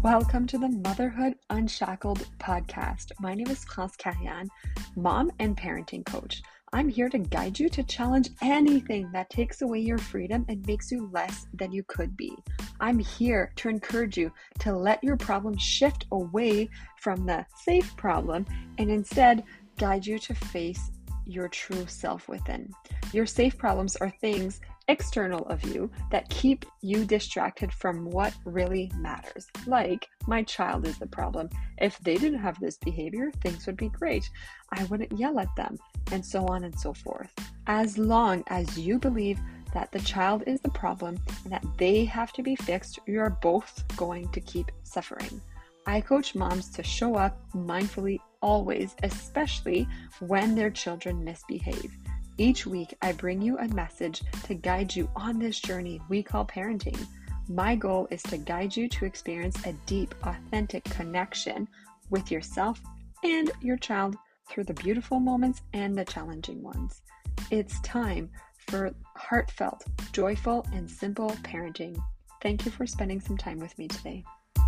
Welcome to the Motherhood Unshackled podcast. My name is Klaus Kahyan, mom and parenting coach. I'm here to guide you to challenge anything that takes away your freedom and makes you less than you could be. I'm here to encourage you to let your problem shift away from the safe problem and instead guide you to face your true self within. Your safe problems are things external of you that keep you distracted from what really matters. Like, my child is the problem. If they didn't have this behavior, things would be great. I wouldn't yell at them, and so on and so forth. As long as you believe that the child is the problem and that they have to be fixed, you're both going to keep suffering. I coach moms to show up mindfully always, especially when their children misbehave. Each week, I bring you a message to guide you on this journey we call parenting. My goal is to guide you to experience a deep, authentic connection with yourself and your child through the beautiful moments and the challenging ones. It's time for heartfelt, joyful, and simple parenting. Thank you for spending some time with me today.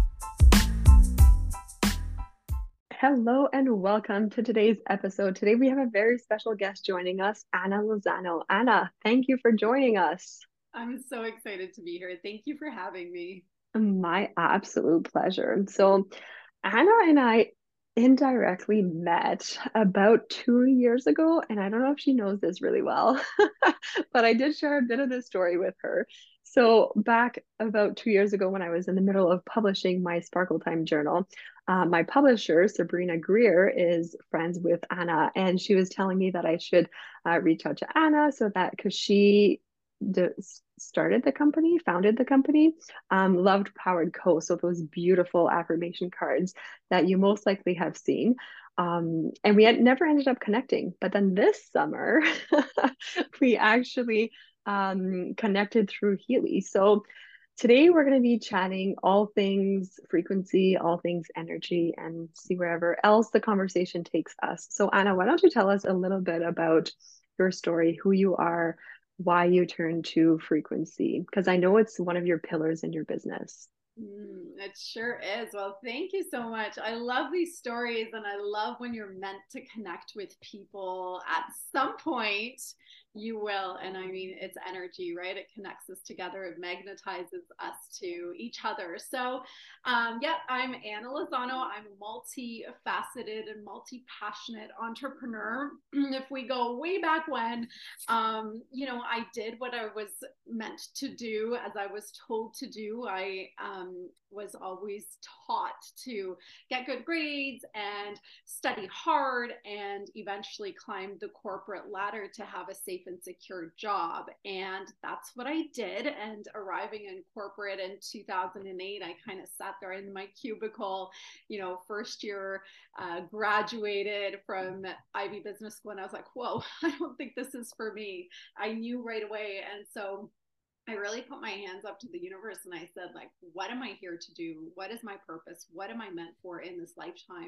Hello and welcome to today's episode. Today we have a very special guest joining us, Anna Lozano. Anna, thank you for joining us. I'm so excited to be here. Thank you for having me. My absolute pleasure. So, Anna and I indirectly met about 2 years ago, and I don't know if she knows this really well, but I did share a bit of this story with her. So, back about 2 years ago, when I was in the middle of publishing my Sparkle Time journal, my publisher, Sabrina Greer, is friends with Anna, and she was telling me that I should reach out to Anna so that because she started the company, founded the company, Loved Powered Co. So those beautiful affirmation cards that you most likely have seen. And we had never ended up connecting. But then this summer, we actually connected through Healy. So today we're going to be chatting all things frequency, all things energy, and see wherever else the conversation takes us. So Anna, why don't you tell us a little bit about your story, who you are, why you turn to frequency? Because I know it's one of your pillars in your business. It sure is. Well, thank you so much. I love these stories and I love when you're meant to connect with people at some point. You will. And I mean, it's energy, right? It connects us together, it magnetizes us to each other. So, yeah, I'm Anna Lozano. I'm a multifaceted and multi passionate entrepreneur. If we go way back when, I did what I was meant to do as I was told to do. I was always taught to get good grades and study hard and eventually climb the corporate ladder to have a safe and secure job. And that's what I did. And arriving in corporate in 2008, I kind of sat there in my cubicle, first year, graduated from Ivy Business School. And I was like, whoa, I don't think this is for me. I knew right away. And so I really put my hands up to the universe and I said, like, what am I here to do? What is my purpose? What am I meant for in this lifetime?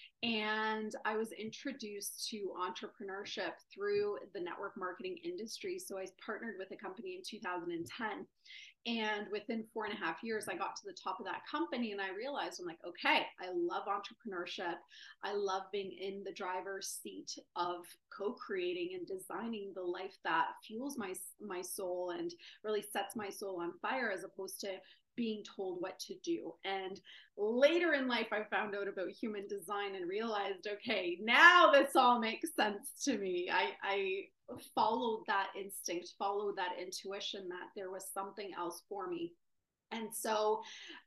And I was introduced to entrepreneurship through the network marketing industry. So I partnered with a company in 2010. And within 4.5 years, I got to the top of that company and I realized I'm like, okay, I love entrepreneurship. I love being in the driver's seat of co-creating and designing the life that fuels my soul and really sets my soul on fire as opposed to being told what to do. And later in life, I found out about human design and realized, okay, now this all makes sense to me. I followed that instinct, followed that intuition that there was something else for me. And so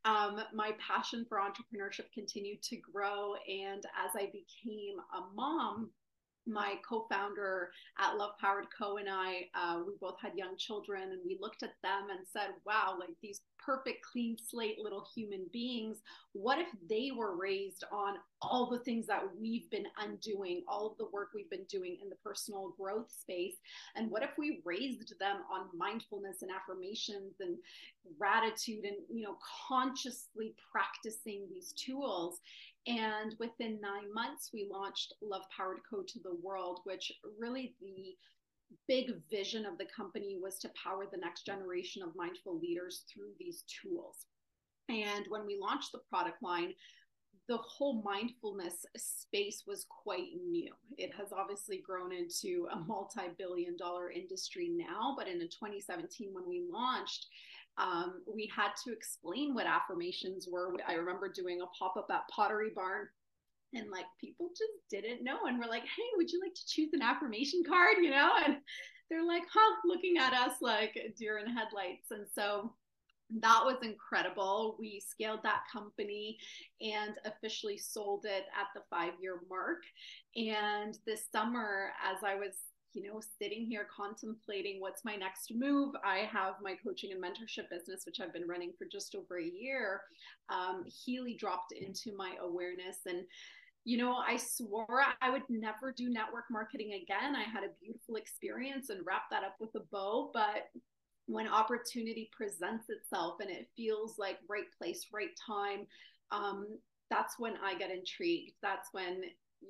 my passion for entrepreneurship continued to grow. And as I became a mom, my co-founder at Love Powered Co. and I, we both had young children and we looked at them and said, wow, like these perfect, clean slate little human beings, what if they were raised on all the things that we've been undoing, all of the work we've been doing in the personal growth space? And what if we raised them on mindfulness and affirmations and gratitude and, consciously practicing these tools? And within 9 months, we launched Love Powered Co. to the world, which really the big vision of the company was to power the next generation of mindful leaders through these tools. And when we launched the product line, the whole mindfulness space was quite new. It has obviously grown into a multi-billion-dollar industry now, but in 2017, when we launched, we had to explain what affirmations were. I remember doing a pop-up at Pottery Barn, and like people just didn't know, and we're like, hey, would you like to choose an affirmation card, and they're like, huh, looking at us like deer in headlights. And so that was incredible. We scaled that company and officially sold it at the 5-year mark. And this summer, as I was sitting here contemplating what's my next move, I have my coaching and mentorship business, which I've been running for just over a year. Healy dropped into my awareness, and I swore I would never do network marketing again. I had a beautiful experience and wrapped that up with a bow, but when opportunity presents itself and it feels like right place, right time, that's when I get intrigued. That's when,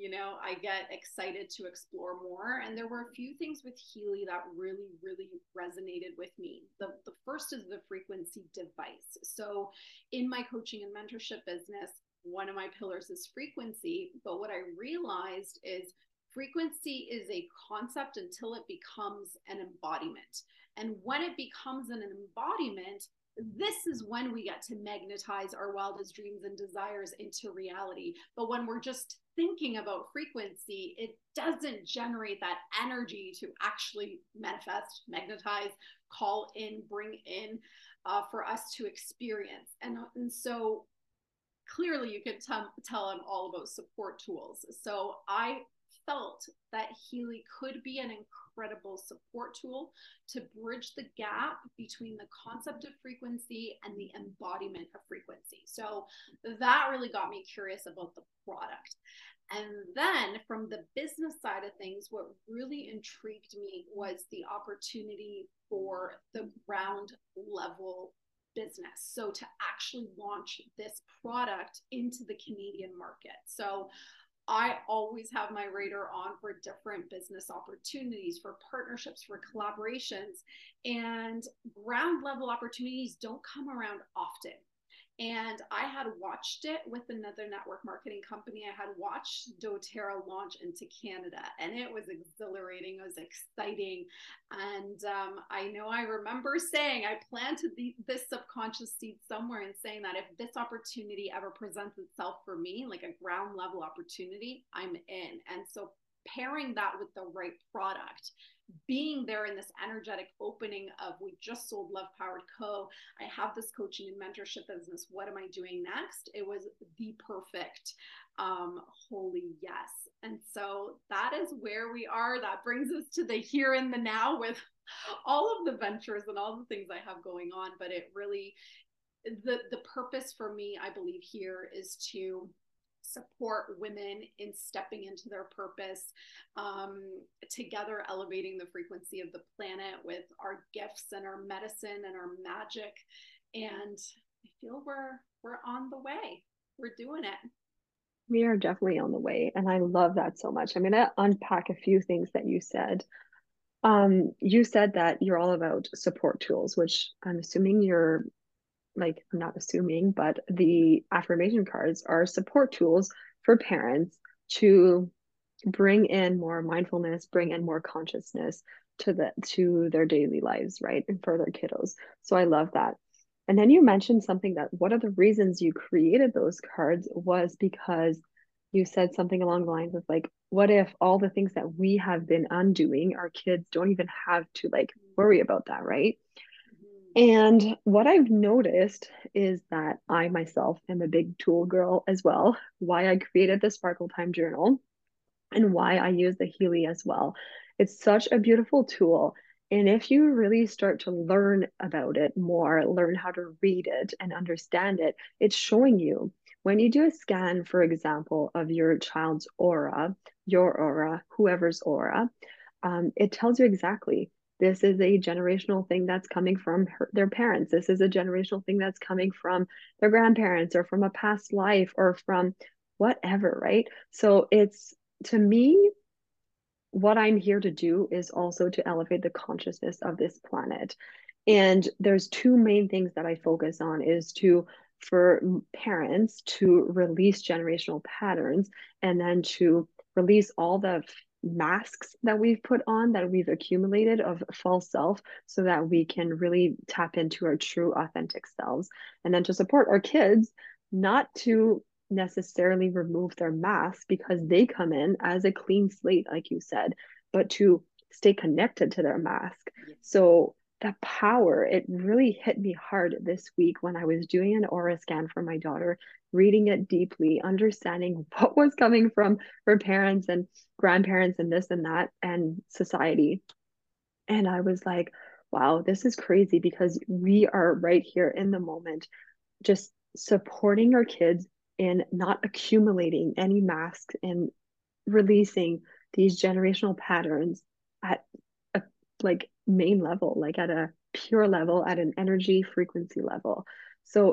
I get excited to explore more. And there were a few things with Healy that really, really resonated with me. The first is the frequency device. So in my coaching and mentorship business, one of my pillars is frequency. But what I realized is frequency is a concept until it becomes an embodiment. And when it becomes an embodiment, this is when we get to magnetize our wildest dreams and desires into reality. But when we're just thinking about frequency, it doesn't generate that energy to actually manifest, magnetize, call in, bring in for us to experience. And so clearly you can tell I'm all about support tools. So I felt that Healy could be an incredible support tool to bridge the gap between the concept of frequency and the embodiment of frequency. So that really got me curious about the product. And then from the business side of things, what really intrigued me was the opportunity for the ground level business. So to actually launch this product into the Canadian market. So I always have my radar on for different business opportunities, for partnerships, for collaborations, and ground level opportunities don't come around often. And I had watched it with another network marketing company. I had watched doTERRA launch into Canada, and it was exhilarating. It was exciting. And I remember saying, I planted this subconscious seed somewhere and saying that if this opportunity ever presents itself for me, like a ground level opportunity, I'm in. And so pairing that with the right product, being there in this energetic opening of, we just sold Love Powered Co. I have this coaching and mentorship business. What am I doing next? It was the perfect holy yes. And so that is where we are. That brings us to the here and the now with all of the ventures and all the things I have going on. But it really, the purpose for me, I believe, here is to support women in stepping into their purpose, together elevating the frequency of the planet with our gifts and our medicine and our magic. And I feel we're on the way. We're doing it. We are definitely on the way, and I love that so much. I'm going to unpack a few things that you said. You said that you're all about support tools, which I'm assuming you're like, I'm not assuming, but the affirmation cards are support tools for parents to bring in more mindfulness, bring in more consciousness to their daily lives, right? And for their kiddos. So I love that. And then you mentioned something that one of the reasons you created those cards was because you said something along the lines of like, what if all the things that we have been undoing, our kids don't even have to like worry about that, right? And what I've noticed is that I myself am a big tool girl as well. Why I created the Sparkle Time Journal and why I use the Healy as well. It's such a beautiful tool. And if you really start to learn about it more, learn how to read it and understand it, it's showing you. When you do a scan, for example, of your child's aura, your aura, whoever's aura, it tells you exactly this is a generational thing that's coming from their parents. This is a generational thing that's coming from their grandparents or from a past life or from whatever, right? So it's, to me, what I'm here to do is also to elevate the consciousness of this planet. And there's two main things that I focus on is to for parents to release generational patterns and then to release all the masks that we've put on, that we've accumulated of false self, so that we can really tap into our true authentic selves. And then to support our kids, not to necessarily remove their masks because they come in as a clean slate, like you said, but to stay connected to their mask. So the power, it really hit me hard this week when I was doing an aura scan for my daughter, reading it deeply, understanding what was coming from her parents and grandparents and this and that and society. And I was like, wow, this is crazy because we are right here in the moment, just supporting our kids in not accumulating any masks and releasing these generational patterns at a like main level, like at a pure level, at an energy frequency level. So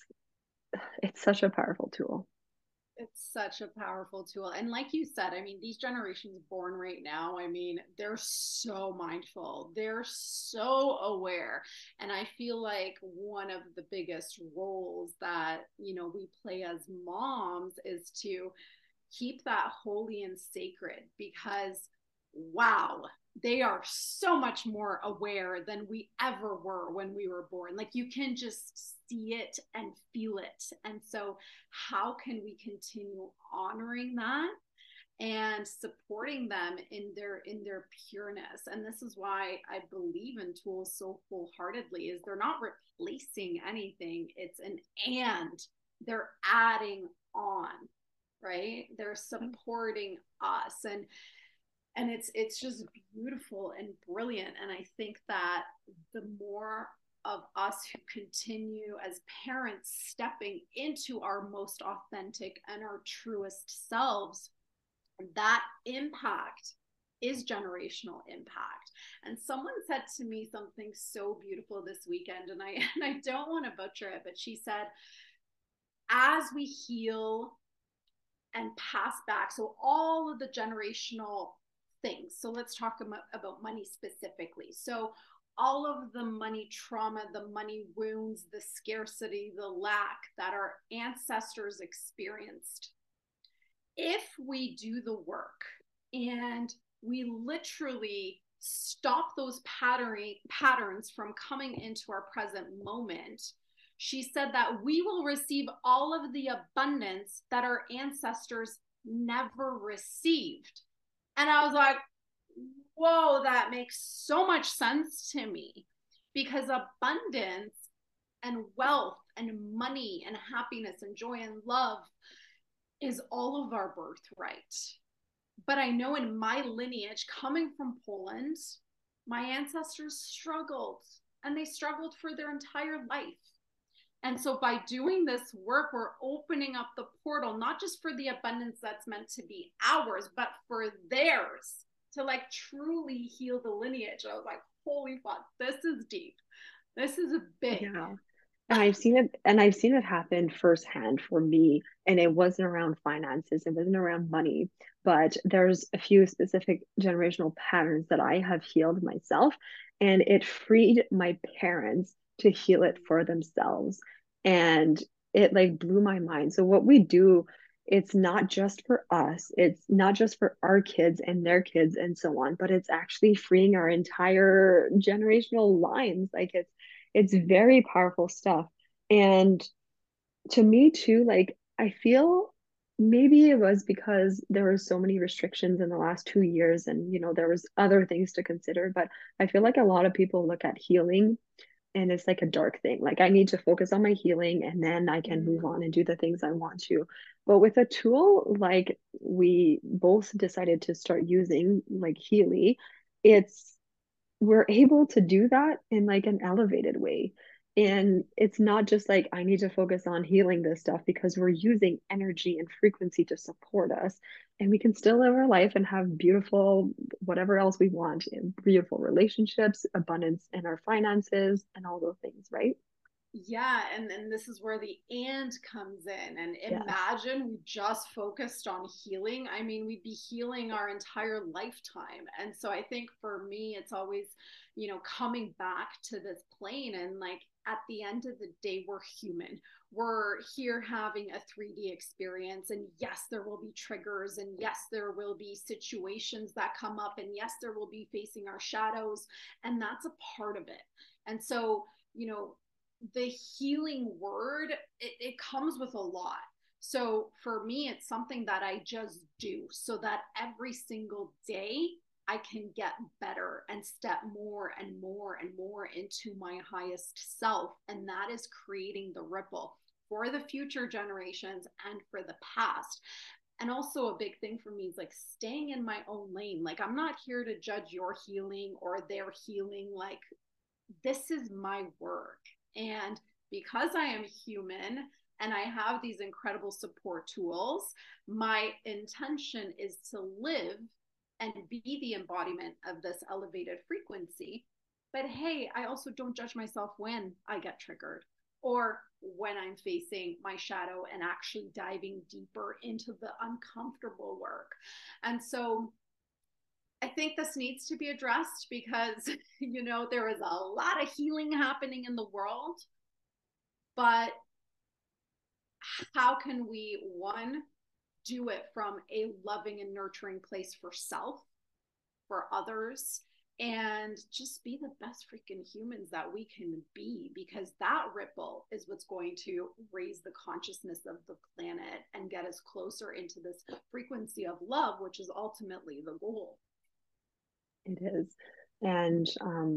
it's such a powerful tool. It's such a powerful tool. And like you said, I mean, these generations born right now, I mean, they're so mindful, they're so aware. And I feel like one of the biggest roles that, we play as moms is to keep that holy and sacred because, wow, they are so much more aware than we ever were when we were born. Like you can just see it and feel it. And so, how can we continue honoring that and supporting them in their pureness? And this is why I believe in tools so wholeheartedly, is they're not replacing anything, it's an and they're adding on, right? They're supporting us, and it's just beautiful and brilliant. And I think that the more of us who continue as parents stepping into our most authentic and our truest selves, that impact is generational impact. And someone said to me something so beautiful this weekend, and I don't want to butcher it, but she said, as we heal and pass back, so all of the generational things. So let's talk about money specifically. So all of the money trauma, the money wounds, the scarcity, the lack that our ancestors experienced, if we do the work and we literally stop those patterns from coming into our present moment, she said that we will receive all of the abundance that our ancestors never received. And I was like, whoa, that makes so much sense to me, because abundance and wealth and money and happiness and joy and love is all of our birthright. But I know in my lineage, coming from Poland, my ancestors struggled, and they struggled for their entire life. And so by doing this work, we're opening up the portal, not just for the abundance that's meant to be ours, but for theirs, to like truly heal the lineage. I was like, holy fuck, this is deep. This is big. Yeah. And I've seen it happen firsthand for me. And it wasn't around finances, it wasn't around money, but there's a few specific generational patterns that I have healed myself, and it freed my parents to heal it for themselves. And it like blew my mind. So what we do, it's not just for us, it's not just for our kids and their kids and so on, but it's actually freeing our entire generational lines. Like it's very powerful stuff. And to me too, like I feel maybe it was because there were so many restrictions in the last 2 years, and there was other things to consider, but I feel like a lot of people look at healing and it's like a dark thing. Like I need to focus on my healing and then I can move on and do the things I want to. But with a tool like we both decided to start using, like Healy, it's we're able to do that in like an elevated way. And it's not just like I need to focus on healing this stuff, because we're using energy and frequency to support us. And we can still live our life and have beautiful, whatever else we want, beautiful relationships, abundance in our finances, and all those things, right? Yeah, and this is where the and comes in. And Yes. imagine we just focused on healing. I mean, we'd be healing our entire lifetime. And so I think for me, it's always, coming back to this plane and like at the end of the day, we're human. We're here having a 3D experience. And yes, there will be triggers. And yes, there will be situations that come up. And yes, there will be facing our shadows. And that's a part of it. And so, you know, the healing word, it comes with a lot. So for me, it's something that I just do so that every single day I can get better and step more and more and more into my highest self. And that is creating the ripple for the future generations and for the past. And also, a big thing for me is like staying in my own lane. Like, I'm not here to judge your healing or their healing. Like, this is my work. And because I am human and I have these incredible support tools, my intention is to live and be the embodiment of this elevated frequency. But hey, I also don't judge myself when I get triggered or when I'm facing my shadow and actually diving deeper into the uncomfortable work. And so I think this needs to be addressed because, there is a lot of healing happening in the world, but how can we, one, do it from a loving and nurturing place for self, for others, and just be the best freaking humans that we can be, because that ripple is what's going to raise the consciousness of the planet and get us closer into this frequency of love, which is ultimately the goal. It is. And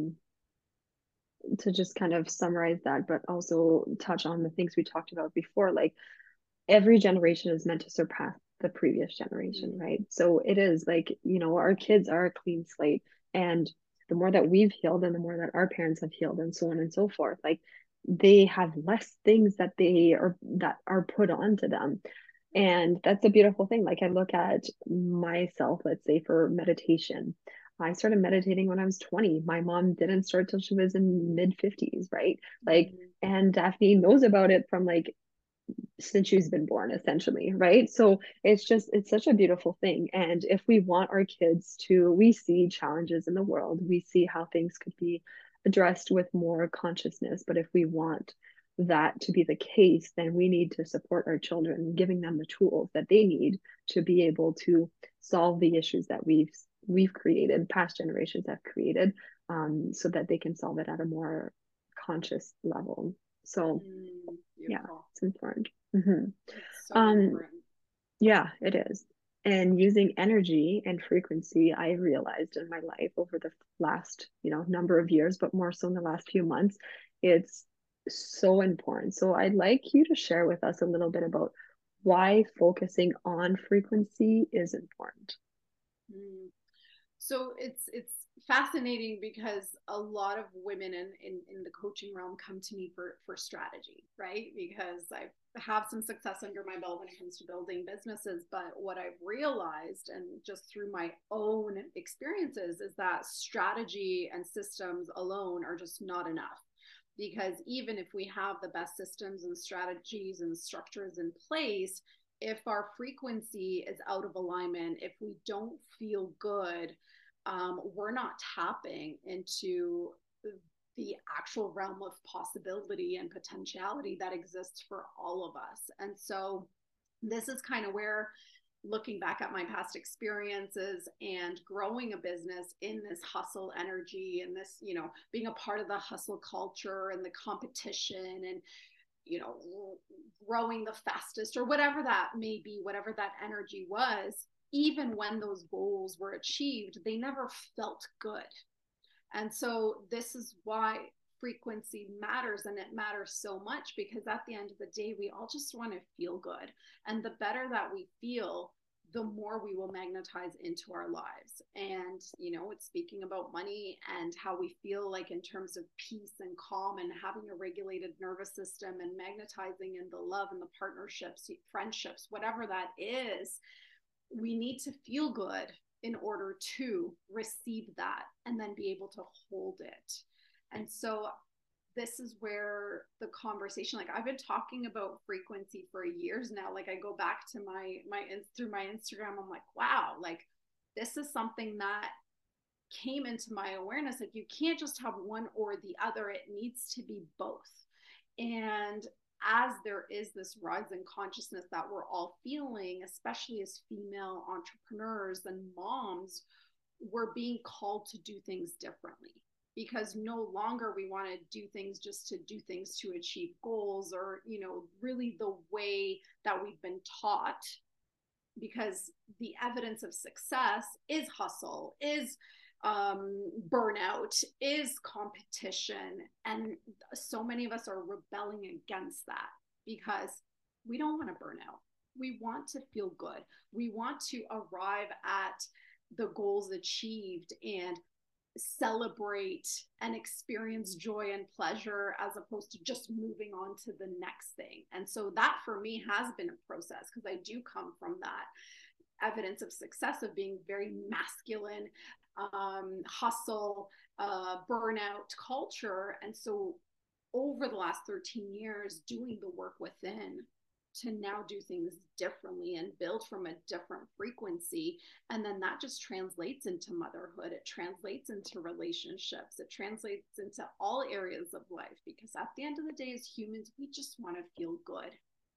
to just kind of summarize that, but also touch on the things we talked about before, like every generation is meant to surpass the previous generation, Mm. right? So it is like, our kids are a clean slate. And the more that we've healed and the more that our parents have healed and so on and so forth, like they have less things that are put onto them. And that's a beautiful thing. Like I look at myself, let's say for meditation. I started meditating when I was 20. My mom didn't start till she was in mid 50s, right? Like, Mm. and Daphne knows about it from like since she's been born, essentially, right? So it's such a beautiful thing. And if we want our kids to, we see challenges in the world, we see how things could be addressed with more consciousness. But if we want that to be the case, then we need to support our children, giving them the tools that they need to be able to solve the issues that we've created, past generations have created, so that they can solve it at a more conscious level. So yeah, Beautiful. it's important. Hmm. It's so Um, important. yeah, it is. And using energy and frequency, I realized in my life over the last, number of years, but more so in the last few months, it's so important. So I'd like you to share with us a little bit about why focusing on frequency is important. Mm. So it's fascinating because a lot of women in the coaching realm come to me for strategy, right? Because I have some success under my belt when it comes to building businesses. But what I've realized, and just through my own experiences, is that strategy and systems alone are just not enough. Because even if we have the best systems and strategies and structures in place, if our frequency is out of alignment, if we don't feel good, we're not tapping into the actual realm of possibility and potentiality that exists for all of us. And so this is kind of where, looking back at my past experiences and growing a business in this hustle energy and this, being a part of the hustle culture and the competition and, you know, growing the fastest or whatever that may be, whatever that energy was, even when those goals were achieved, they never felt good. And so this is why frequency matters, and it matters so much because at the end of the day, we all just want to feel good. And the better that we feel, the more we will magnetize into our lives. And, it's speaking about money and how we feel like in terms of peace and calm and having a regulated nervous system and magnetizing in the love and the partnerships, friendships, whatever that is, we need to feel good in order to receive that and then be able to hold it. And so this is where the conversation, like I've been talking about frequency for years now. Like I go back to through my Instagram, I'm like, wow, like this is something that came into my awareness. Like you can't just have one or the other, it needs to be both. And as there is this rise in consciousness that we're all feeling, especially as female entrepreneurs and moms, we're being called to do things differently, because no longer we want to do things just to do things to achieve goals, or really the way that we've been taught, because the evidence of success is hustle, is burnout, is competition. And so many of us are rebelling against that because we don't want to burn out. We want to feel good. We want to arrive at the goals achieved and celebrate and experience joy and pleasure, as opposed to just moving on to the next thing. And so that for me has been a process, because I do come from that evidence of success of being very masculine, hustle, burnout culture. And so over the last 13 years, doing the work within to now do things differently and build from a different frequency. And then that just translates into motherhood. It translates into relationships. It translates into all areas of life, because at the end of the day, as humans, we just want to feel good.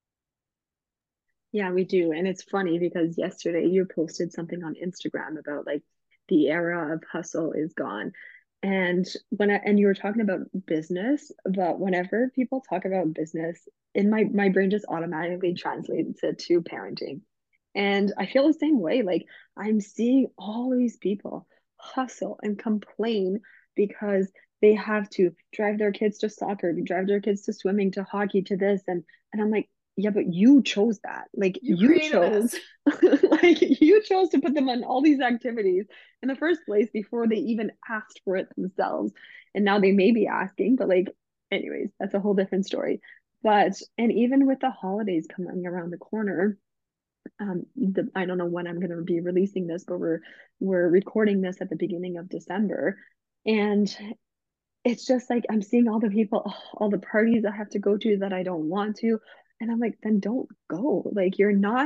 Yeah, we do. And it's funny because yesterday you posted something on Instagram about like the era of hustle is gone. And and you were talking about business, but whenever people talk about business, in my brain just automatically translates it to parenting. And I feel the same way. Like I'm seeing all these people hustle and complain because they have to drive their kids to soccer, drive their kids to swimming, to hockey, to this. And I'm like, yeah, but you chose that. Like You you created chose, this. like you chose to put them on all these activities in the first place before they even asked for it themselves. And now they may be asking, but like, anyways, that's a whole different story. But and even with the holidays coming around the corner, I don't know when I'm going to be releasing this, but we're recording this at the beginning of December, and it's just like I'm seeing all the people, all the parties I have to go to that I don't want to. And I'm like, then don't go. Like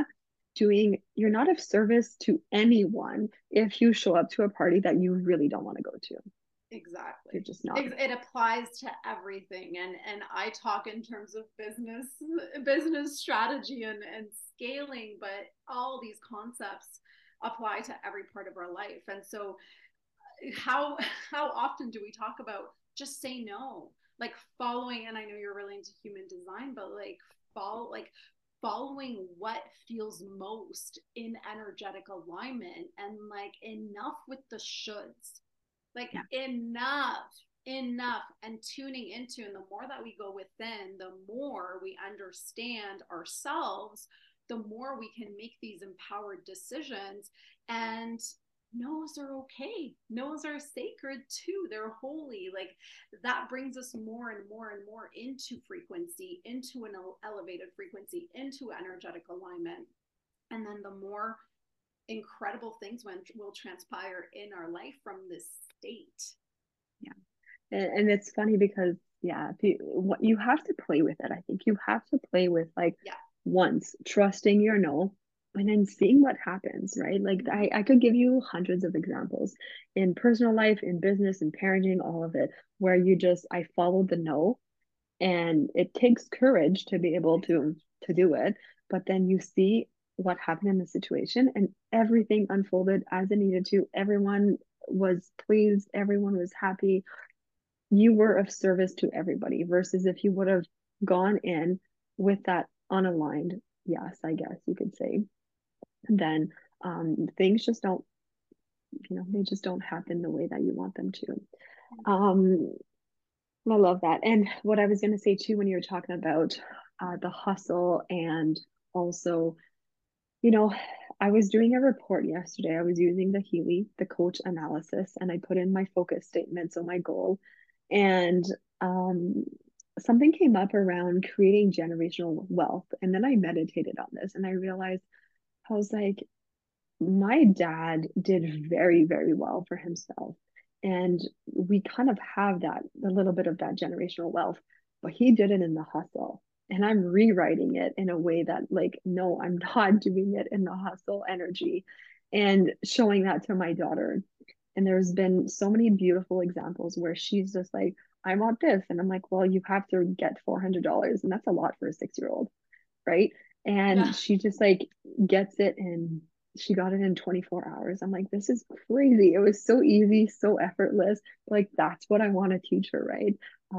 you're not of service to anyone if you show up to a party that you really don't want to go to. You're Exactly. just not. It applies to everything. And I talk in terms of business strategy and scaling, but all these concepts apply to every part of our life. And so how how often do we talk about just say no? Like following, and I know you're really into human design, but following what feels most in energetic alignment, and like enough with the shoulds, like Yeah. enough, and tuning into. And the more that we go within, the more we understand ourselves, the more we can make these empowered decisions. And no's are okay, no's are sacred too, they're holy. Like that brings us more and more and more into frequency, into an elevated frequency, into energetic alignment. And then the more incredible things will transpire in our life from this state. Yeah. And it's funny because yeah, what you have to play with it. I think you have to play with like Yeah. once trusting your no and then seeing what happens, right? Like Mm-hmm. I could give you hundreds of examples in personal life, in business, in parenting, all of it, where I followed the no, and it takes courage to be able to do it, but then you see what happened in the situation and everything unfolded as it needed to. Everyone was pleased, everyone was happy, you were of service to everybody versus if you would have gone in with that unaligned yes, I guess you could say, then things just don't, they just don't happen the way that you want them to. um I love that. And what I was going to say too, when you were talking about the hustle and also, you know, I was doing a report yesterday. I was using the Healy, the coach analysis, and I put in my focus statement, so my goal. And um, something came up around creating generational wealth. And then I meditated on this and I realized, I was like, my dad did very, very well for himself. And we kind of have that, a little bit of that generational wealth, but he did it in the hustle. And I'm rewriting it in a way that, like, no, I'm not doing it in the hustle energy, and showing that to my daughter. And there's been so many beautiful examples where she's just like, I want this. And I'm like, well, you have to get $400. And that's a lot for a 6 year old, right? And Yeah. she just like gets it, and she got it in 24 hours. I'm like, this is crazy. It was so easy, so effortless. Like, that's what I want to teach her, right?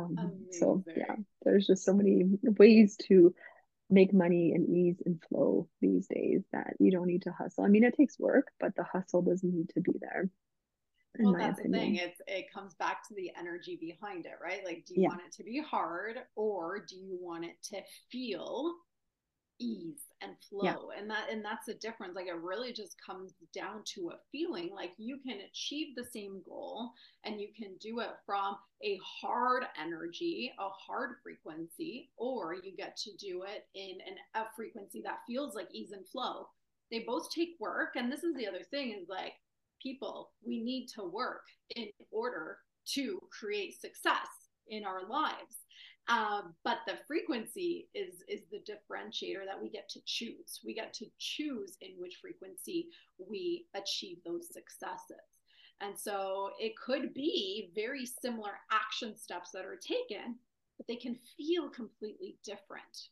So yeah, Amazing. there's just so many ways to make money and ease and flow these days that you don't need to hustle. I mean, it takes work, but the hustle doesn't need to be there, in Well, my that's the thing. opinion. It comes back to the energy behind it, right? Like, do you Yeah, want it to be hard, or do you want it to feel ease and yeah, flow? And that's the difference. Like, it really just comes down to a feeling. Like, you can achieve the same goal, and you can do it from a hard energy, a hard frequency, or you get to do it in a frequency that feels like ease and flow. They both take work, and this is the other thing, is like, people, we need to work in order to create success in our lives. But the frequency is the differentiator that we get to choose. We get to choose in which frequency we achieve those successes. And so it could be very similar action steps that are taken, but they can feel completely different.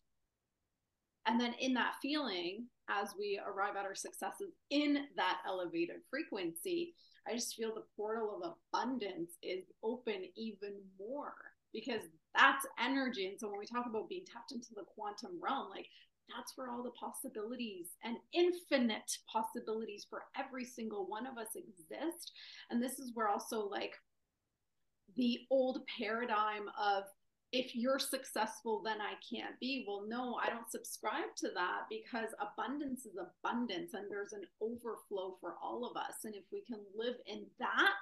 And then in that feeling, as we arrive at our successes in that elevated frequency, I just feel the portal of abundance is open even more, because that's energy. And so when we talk about being tapped into the quantum realm, like, that's where all the possibilities and infinite possibilities for every single one of us exist. And this is where also, like, the old paradigm of, if you're successful, then I can't be. Well, no, I don't subscribe to that, because abundance is abundance, and there's an overflow for all of us. And if we can live in that,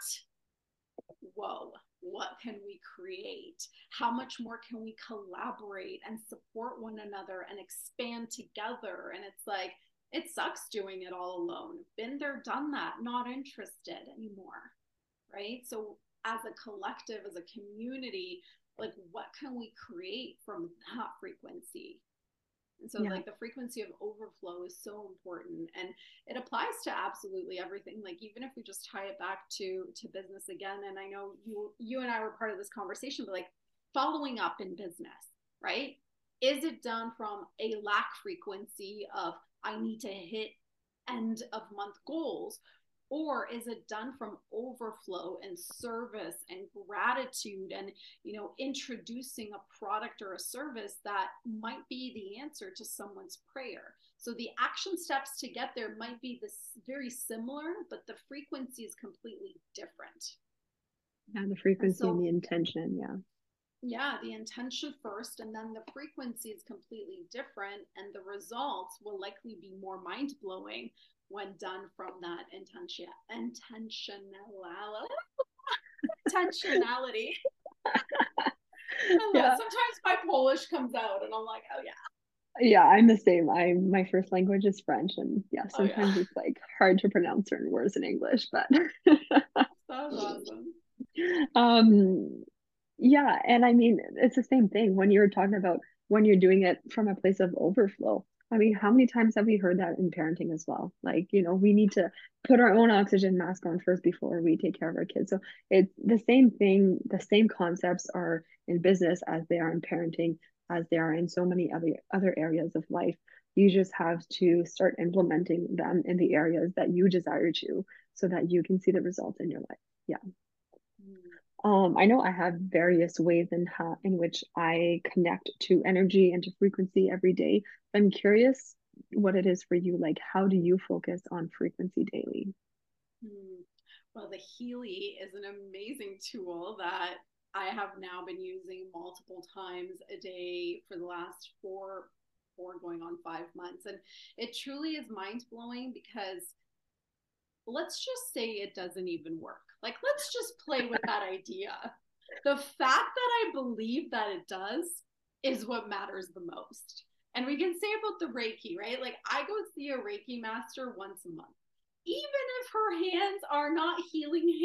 whoa, what can we create? How much more can we collaborate and support one another and expand together? And it's like, it sucks doing it all alone. Been there, done that, not interested anymore. Right? So, as a collective, as a community, like, what can we create from that frequency? And so, yeah. like, the frequency of overflow is so important, and it applies to absolutely everything. Like, even if we just tie it back to business again, and I know you and I were part of this conversation, but like, following up in business, right? Is it done from a lack frequency of, I need to hit end of month goals, or is it done from overflow and service and gratitude, and introducing a product or a service that might be the answer to someone's prayer? So the action steps to get there might be this very similar, but the frequency is completely different. Yeah, the And frequency and so, the intention. Yeah. yeah, the intention first, and then the frequency is completely different, and the results will likely be more mind blowing when done from that intentionality. I love it. Yeah. Sometimes my Polish comes out, and I'm like, oh yeah, Yeah, I'm the same. My first language is French, and yeah, oh yeah, sometimes it's like hard to pronounce certain words in English, but that was awesome. um yeah, and I mean, it's the same thing when you're talking about when you're doing it from a place of overflow. I mean, how many times have we heard that in parenting as well? Like, we need to put our own oxygen mask on first before we take care of our kids. So it's the same thing, the same concepts are in business as they are in parenting, as they are in so many other areas of life. You just have to start implementing them in the areas that you desire to, so that you can see the results in your life. Yeah. Mm. I know I have various ways in which I connect to energy and to frequency every day. I'm curious what it is for you. Like, how do you focus on frequency daily? Hmm. Well, the Healy is an amazing tool that I have now been using multiple times a day for the last four going on 5 months. And it truly is mind blowing, because let's just say it doesn't even work. Like, let's just play with that idea. The fact that I believe that it does is what matters the most. And we can say about the Reiki, right? Like, I go see a Reiki master once a month. Even if her hands are not healing hands,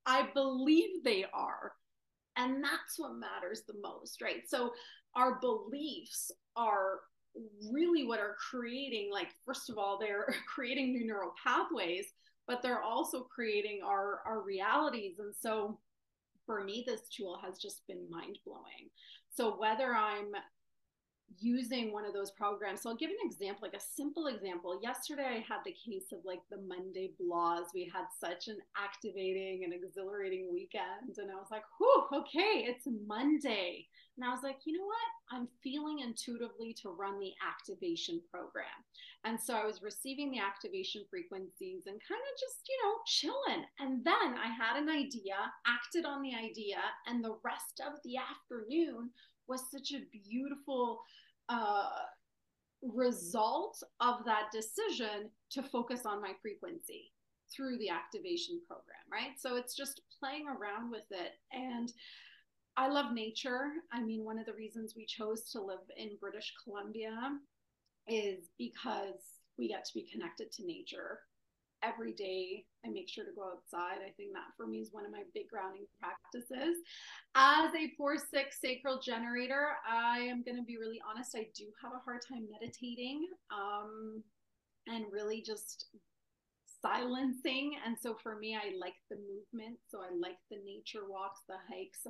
I believe they are. And that's what matters the most, right? So our beliefs are really what are creating, like, first of all, they're creating new neural pathways, but they're also creating our realities. And so for me, this tool has just been mind blowing. So whether I'm using one of those programs. So I'll give an example, like a simple example. Yesterday I had the case of like the Monday blahs. We had such an activating and exhilarating weekend. And I was like, whew, okay, it's Monday. And I was like, you know what? I'm feeling intuitively to run the activation program. And so I was receiving the activation frequencies and kind of just, chilling. And then I had an idea, acted on the idea, and the rest of the afternoon was such a beautiful uh, result of that decision to focus on my frequency through the activation program, right? So it's just playing around with it. And I love nature. I mean, one of the reasons we chose to live in British Columbia is because we get to be connected to nature every day. I make sure to go outside. I think that for me is one of my big grounding practices. As a 4/6 sacral generator, I am going to be really honest. I do have a hard time meditating and really just silencing. And so for me, I like the movement. So I like the nature walks, the hikes.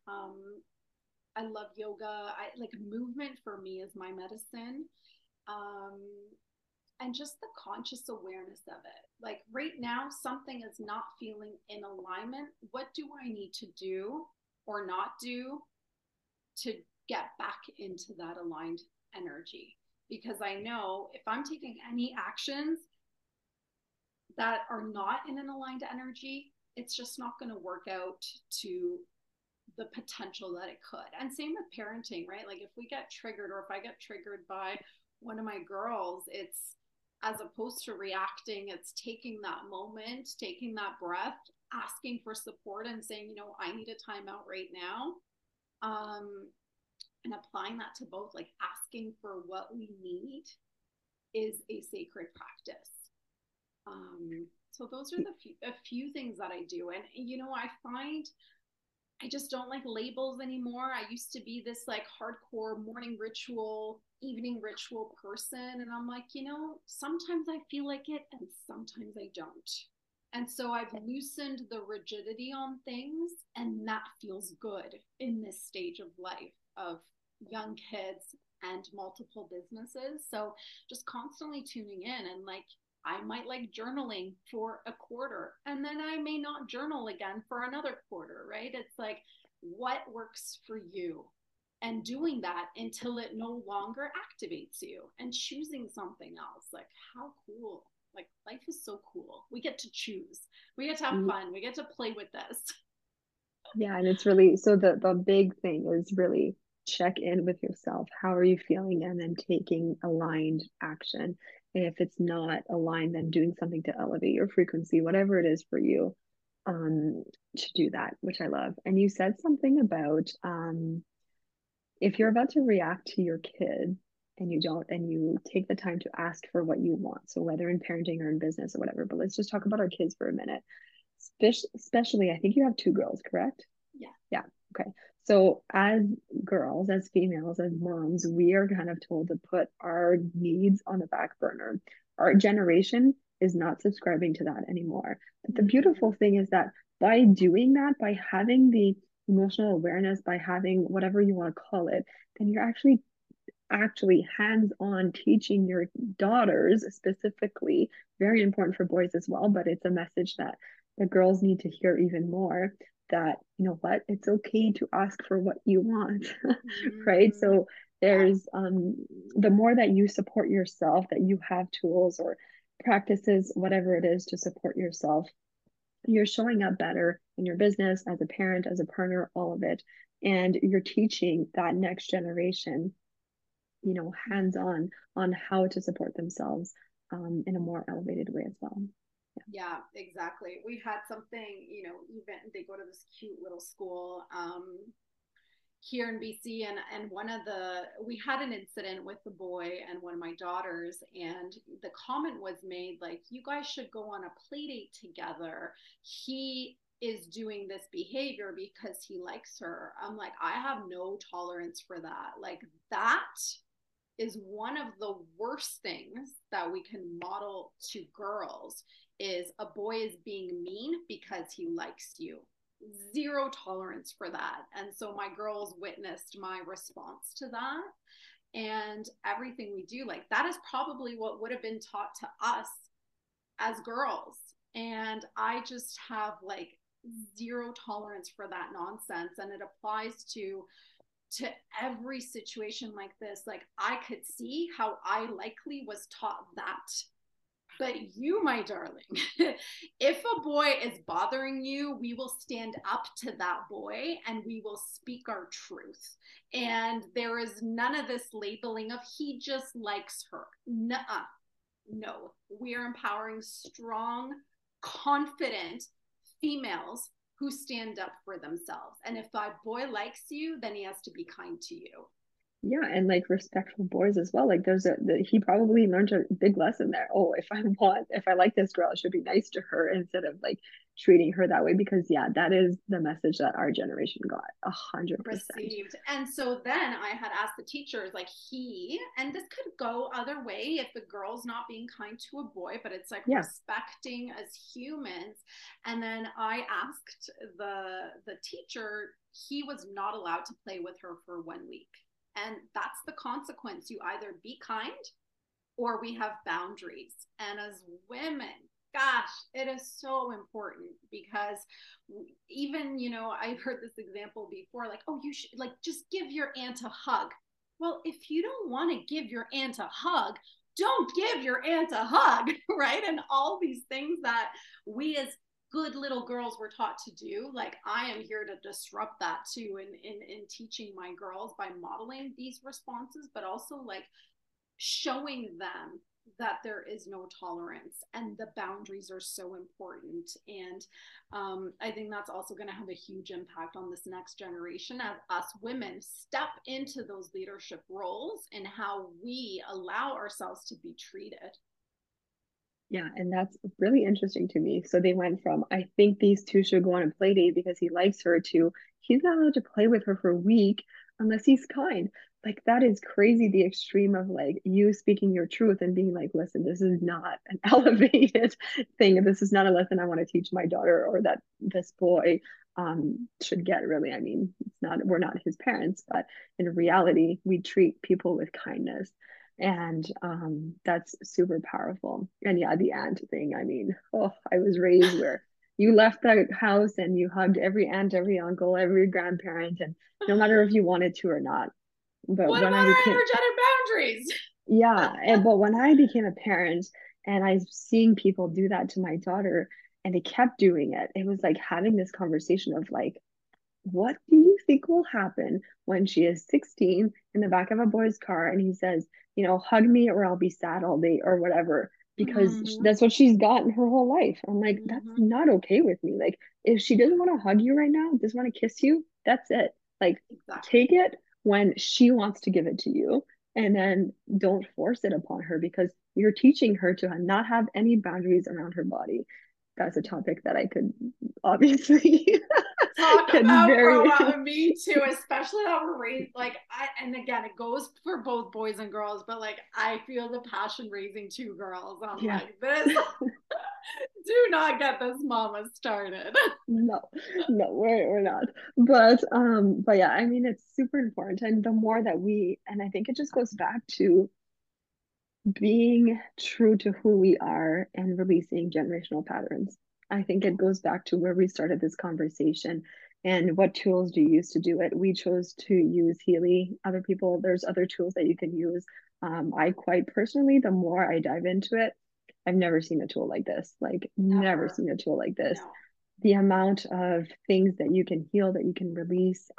I love yoga. I like movement. For me is my medicine. Um, and just the conscious awareness of it. Like right now, something is not feeling in alignment. What do I need to do or not do to get back into that aligned energy? Because I know if I'm taking any actions that are not in an aligned energy, it's just not going to work out to the potential that it could. And same with parenting, right? Like if we get triggered, or if I get triggered by one of my girls, it's, as opposed to reacting, it's taking that moment, taking that breath, asking for support and saying, I need a timeout right now. And applying that to both, like asking for what we need is a sacred practice. So those are a few things that I do. And, I find I just don't like labels anymore. I used to be this like hardcore morning ritual, evening ritual person. And I'm like, sometimes I feel like it and sometimes I don't. And so I've loosened the rigidity on things, and that feels good in this stage of life of young kids and multiple businesses. So just constantly tuning in, and like, I might like journaling for a quarter and then I may not journal again for another quarter, right? It's like, what works for you? And doing that until it no longer activates you, and choosing something else. Like, how cool. Like, life is so cool. We get to choose. We get to have fun. We get to play with this. Yeah, and it's really, so the big thing is really check in with yourself. How are you feeling? And then taking aligned action. And if it's not aligned, then doing something to elevate your frequency, whatever it is for you, to do that, which I love. And you said something about if you're about to react to your kid and you don't, and you take the time to ask for what you want. So whether in parenting or in business or whatever, but let's just talk about our kids for a minute. Especially, I think you have two girls, correct? Yeah. Yeah. Okay. So as girls, as females, as moms, we are kind of told to put our needs on the back burner. Our generation is not subscribing to that anymore. But the beautiful thing is that by doing that, by having the emotional awareness, by having whatever you want to call it, then you're actually hands-on teaching your daughters specifically, very important for boys as well, but it's a message that the girls need to hear even more, that what, it's okay to ask for what you want. Right? So there's the more that you support yourself, that you have tools or practices, whatever it is, to support yourself, you're showing up better in your business, as a parent, as a partner, all of it. And you're teaching that next generation, hands-on on how to support themselves in a more elevated way as well. Yeah, exactly. We had something, even they go to this cute little school here in BC, and we had an incident with the boy and one of my daughters, and the comment was made like, you guys should go on a play date together. He is doing this behavior because he likes her. I'm like, I have no tolerance for that. Like, that is one of the worst things that we can model to girls, is a boy is being mean because he likes you. Zero tolerance for that. And so my girls witnessed my response to that. And everything we do, like, that is probably what would have been taught to us as girls. And I just have like zero tolerance for that nonsense. And it applies to every situation like this. Like, I could see how I likely was taught that. But you, my darling, if a boy is bothering you, we will stand up to that boy and we will speak our truth. And there is none of this labeling of he just likes her. Nuh-uh. No, we are empowering strong, confident females who stand up for themselves. And if a boy likes you, then he has to be kind to you. Yeah, and like respectful boys as well. Like he probably learned a big lesson there. Oh, if I like this girl, I should be nice to her instead of like treating her that way. Because yeah, that is the message that our generation got 100%. Received. And so then I had asked the teachers, like, and this could go other way if the girl's not being kind to a boy, but it's like Yeah. respecting as humans. And then I asked the teacher, he was not allowed to play with her for 1 week. And that's the consequence. You either be kind or we have boundaries. And as women, gosh, it is so important, because even, I've heard this example before, like, oh, you should, like, just give your aunt a hug. Well, if you don't want to give your aunt a hug, don't give your aunt a hug, right? And all these things that we as good little girls were taught to do, like, I am here to disrupt that too, in teaching my girls by modeling these responses, but also like showing them that there is no tolerance and the boundaries are so important. And I think that's also going to have a huge impact on this next generation as us women step into those leadership roles and how we allow ourselves to be treated. Yeah, and that's really interesting to me. So they went from, I think these two should go on a play date because he likes her, to he's not allowed to play with her for a week unless he's kind. Like, that is crazy, the extreme of like you speaking your truth and being like, listen, this is not an elevated thing. This is not a lesson I want to teach my daughter, or that this boy should get, really. I mean, we're not his parents, but in reality, we treat people with kindness. And that's super powerful. And yeah, the aunt thing, I mean, oh, I was raised where you left the house and you hugged every aunt, every uncle, every grandparent, and no matter if you wanted to or not. But What when about I our became, energetic boundaries? yeah, but when I became a parent and I was seeing people do that to my daughter and they kept doing it, it was like having this conversation of like, what do you think will happen when she is 16 in the back of a boy's car and he says, hug me or I'll be sad all day or whatever, because Mm-hmm. that's what she's gotten her whole life. I'm like, that's Mm-hmm. not okay with me. Like, if she doesn't want to hug you right now, doesn't want to kiss you, that's it. Like, Exactly. take it when she wants to give it to you, and then don't force it upon her, because you're teaching her to not have any boundaries around her body. That's a topic that I could obviously Talk could about very me too, especially that we're raised like and again, it goes for both boys and girls, but like, I feel the passion raising two girls. I'm yeah, like, this, do not get this mama started. no, no, we're not. But yeah, I mean, it's super important. And the more that and I think it just goes back to being true to who we are and releasing generational patterns. I think it goes back to where we started this conversation and what tools do you use to do it. We chose to use Healy. Other people, there's other tools that you can use. I quite personally, the more I dive into it, I've never seen a tool like this. Like, never Ever. seen a tool like this. No. The amount of things that you can heal, that you can release,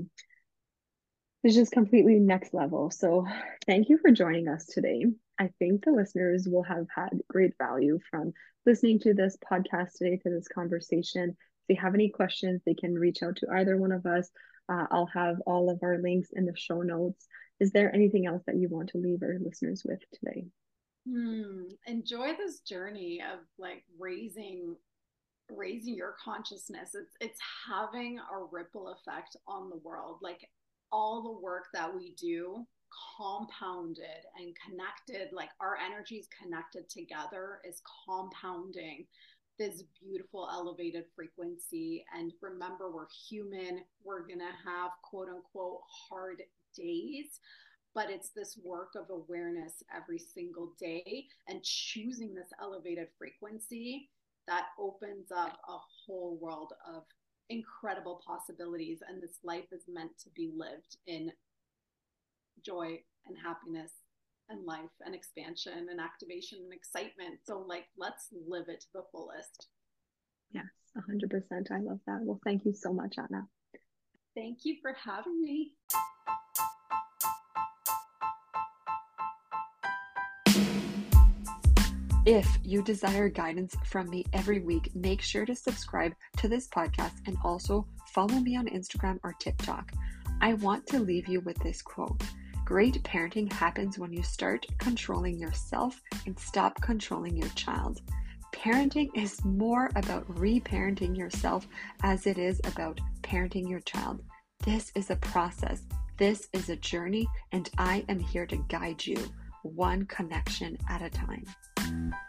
is just completely next level. So thank you for joining us today. I think the listeners will have had great value from listening to this podcast today, to this conversation. If they have any questions, they can reach out to either one of us. I'll have all of our links in the show notes. Is there anything else that you want to leave our listeners with today? Enjoy this journey of like raising raising your consciousness. It's having a ripple effect on the world. Like all the work that we do compounded and connected, like our energies connected together is compounding this beautiful elevated frequency. And remember, we're human. We're going to have quote unquote hard days, but it's this work of awareness every single day and choosing this elevated frequency that opens up a whole world of incredible possibilities. And this life is meant to be lived in joy and happiness and life and expansion and activation and excitement. So like, let's live it to the fullest. Yes, 100%. I love that. Well, thank you so much, Anna. Thank you for having me. If you desire guidance from me every week, make sure to subscribe to this podcast and also follow me on Instagram or TikTok. I want to leave you with this quote. Great parenting happens when you start controlling yourself and stop controlling your child. Parenting is more about reparenting yourself as it is about parenting your child. This is a process. This is a journey, and I am here to guide you one connection at a time.